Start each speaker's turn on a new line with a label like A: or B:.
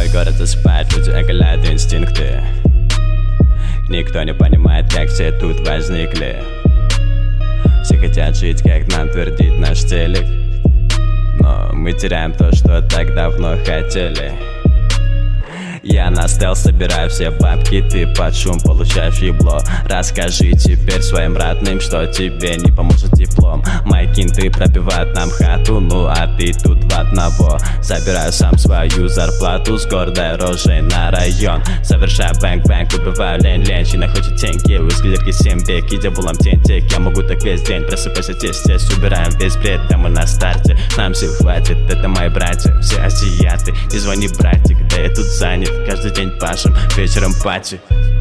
A: город засыпает, люди оголяют инстинкты. Никто не понимает, как все тут возникли. Все хотят жить, как нам твердит наш телек, но мы теряем то, что так давно хотели. Я на стел собираю все бабки, ты под шум получаешь ебло. Расскажи теперь своим родным, что тебе не поможет диплом. Мои кинты пробивают нам хату, ну а ты тут в одного. Забираю сам свою зарплату с гордой рожей на район. Совершаю бэнк-бэнк, убиваю лень-лень. Чина хочет деньги, у эскалерки 7 бек. Идя булам тень-тек, я могу так весь день. Просыпайся здесь, убираем весь бред, да мы на старте. Нам сил хватит, это мои братья, все азиаты. Не звони, братик, да я тут занят. Каждый день пашем, вечером пати.